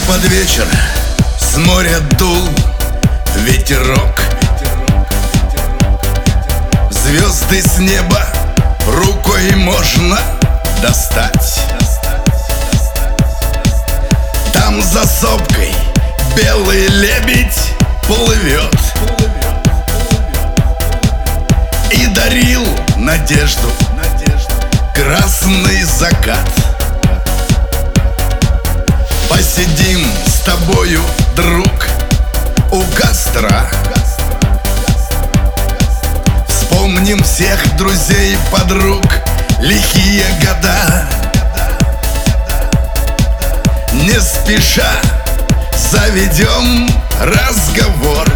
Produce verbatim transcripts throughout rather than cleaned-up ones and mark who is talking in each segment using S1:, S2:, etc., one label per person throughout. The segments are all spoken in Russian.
S1: под вечер с моря дул ветерок. Звезды с неба рукой можно достать. Там за сопкой белый лебедь плывет и дарил надежду красный закат. Посидим с тобою, друг, у костра. Вспомним всех друзей, подруг, лихие года. Не спеша заведем разговор.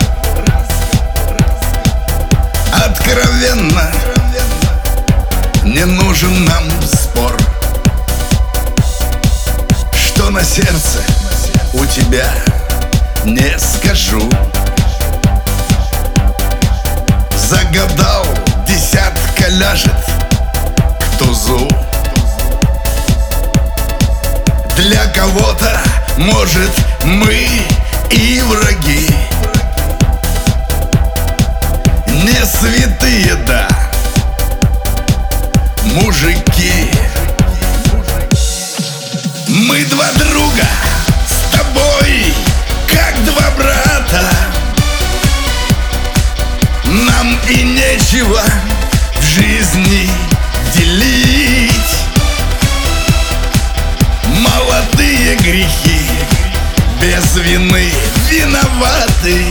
S1: Откровенно, не нужен нам спор. Что на сердце у тебя, не скажу. Загадал, десятка ляжет к тузу. Для кого-то, может, мы и враги. Не святые, да, мужики. Мы два друга с тобой, как два брата. Нам и нечего в жизни делить. Молодые грехи без вины виноваты.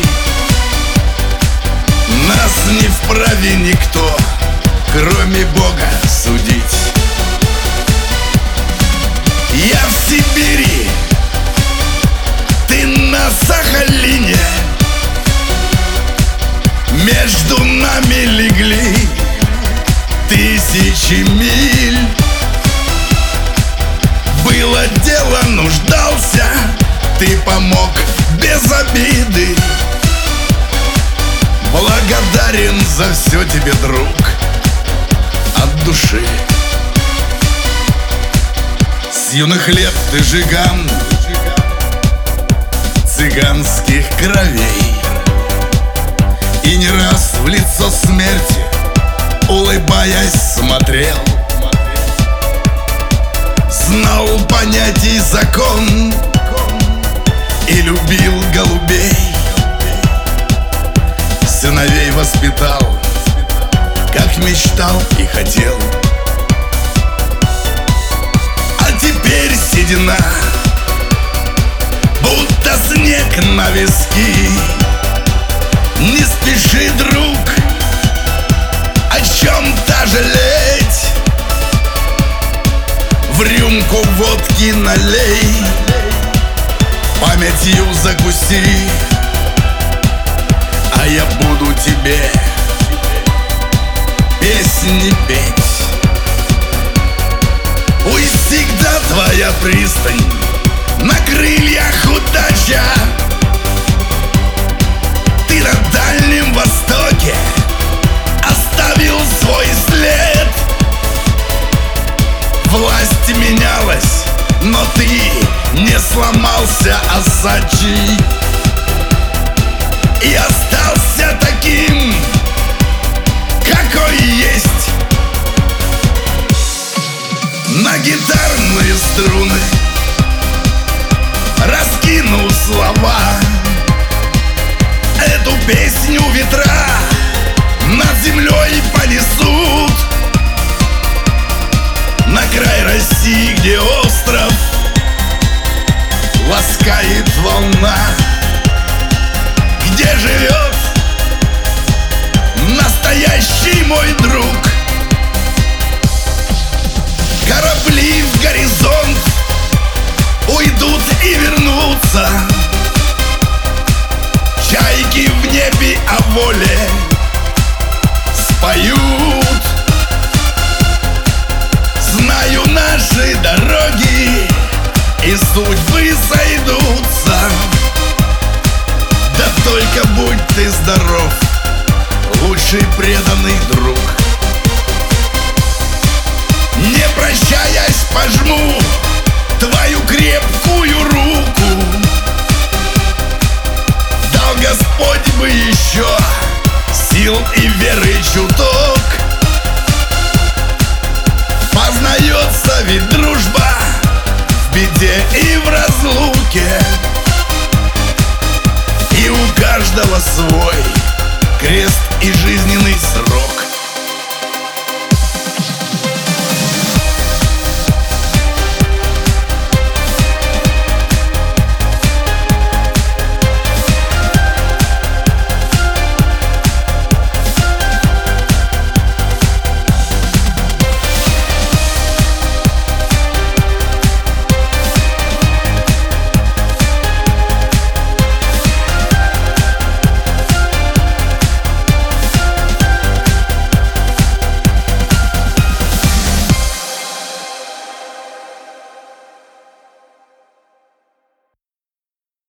S1: Нас не вправе никто, кроме Бога, судить. Я в Сибири, ты на Сахалине. Между нами легли тысячи миль. Было дело, нуждался, ты помог без обиды. Благодарен за все тебе, друг, от души. С юных лет ты жиган цыганских кровей, и не раз в лицо смерти, улыбаясь, смотрел. Знал понятий закон и любил голубей. Сыновей воспитал, как мечтал и хотел. А теперь седина, будто снег на виски. Не спеши, друг, о чем-то жалеть. В рюмку водки налей, памятью закуси, а я буду тебе песни петь. Пусть всегда твоя пристань на крыльях удача. Ты на Дальнем Востоке оставил свой след. Власть менялась, но ты не сломался, Осадчий, и остался таким, какой есть. На гитарные струны раскинул слова. Эту песню ветра над землей понесут. На край России, где остров ласкает волна, где живет настоящий мой друг. Корабли в горизонт уйдут и вернутся. Чайки в небе о воле споют. Знаю, наши дороги и судьбы сойдутся. Да только будь ты здоров, лучший преданный друг. Не прощаясь, пожму твою крепкую руку. сил и веры чуток. Познается ведь дружба в беде и в разлуке, и у каждого свой крест и жизненный срок.